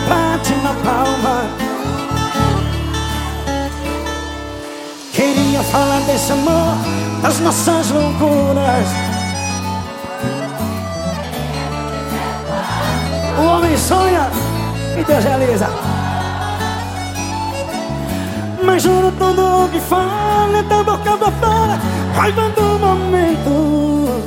bate na palma. Queria falar desse amor, das nossas loucuras. O homem sonha e Deus realiza. Mas juro, tudo o que fala da boca pra fora, raiva do momento.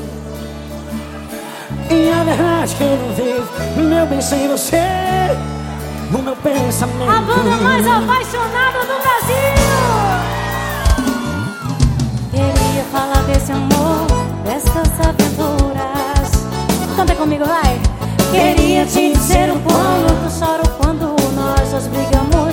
E a verdade que eu não vivo meu bem sem você, no meu pensamento. A banda mais apaixonada do Brasil. Queria falar desse amor, dessas aventuras. Canta comigo, vai. Queria te dizer o quanto eu choro quando nós nos brigamos.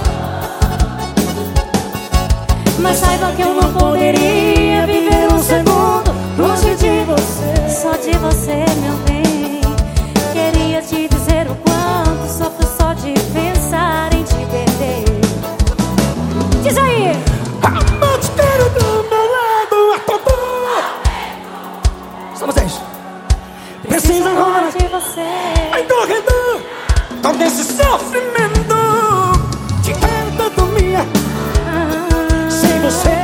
Mas saiba que eu não poderia viver um segundo longe de você, só de você, meu bem. Queria te dizer o quanto sofro só de pensar em te perder. Diz aí! Amor, te quero do meu lado a todo. Só vocês. Preciso agora de você. Ai, correndo todo esse sofrimento. Te quero tanto, minha. Sem você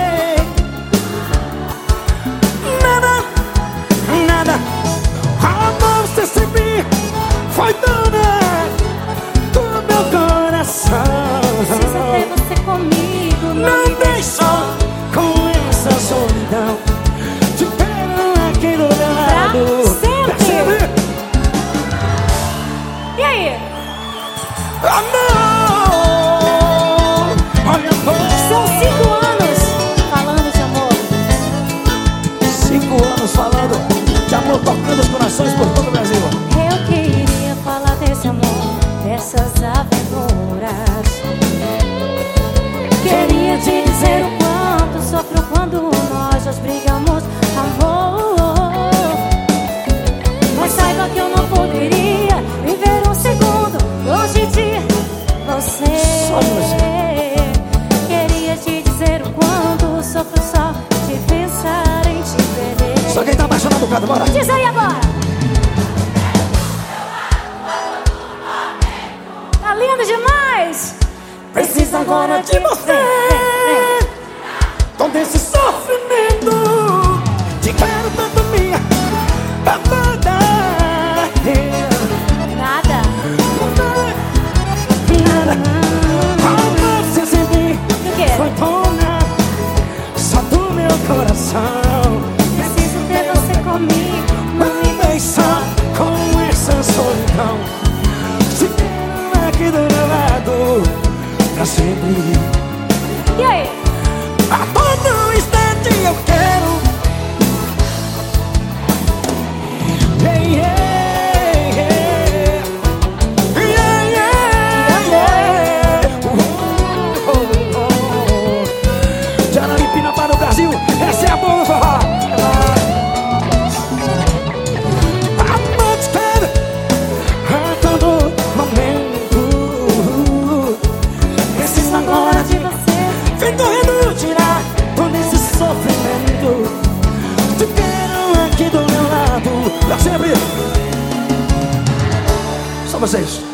nada, nada. Amor, você sempre foi dona do meu coração. Preciso ter você comigo. Não me deixa com essa solidão. Te quero aqui do meu lado. Sempre. E aí? Amor, olha, amor. São 5 anos falando de amor. 5 anos falando de amor, tocando os corações por todo o Brasil. Eu queria falar desse amor, dessas aventuras. Queria te dizer o quanto sofro quando nós nos brigamos, amor. Mas saiba que eu não poderia viver um segundo longe de você. Só você. Queria te dizer o quanto sofro só de pensar em te perder. Só quem tá apaixonado, cara, bora. Diz aí agora. Tá lindo demais. Preciso agora de você. Todo esse sofrimento. Te quero tanto, minha amada. Nada. Nada. Amor, você sempre O quê? foi dona só do meu coração. Preciso ter você comigo. Não me deixa com essa solidão. Te quero aqui do meu lado pra sempre. E aí? A todo instante eu quero. Yeah, yeah, yeah. Yeah, yeah, yeah. De Araripina para o Brasil, essa é a boa forró. Amor, te quero a todo momento. Preciso agora de você. Vem correndo tirar todo esse sofrimento. Te quero aqui do meu lado pra sempre. Só vocês.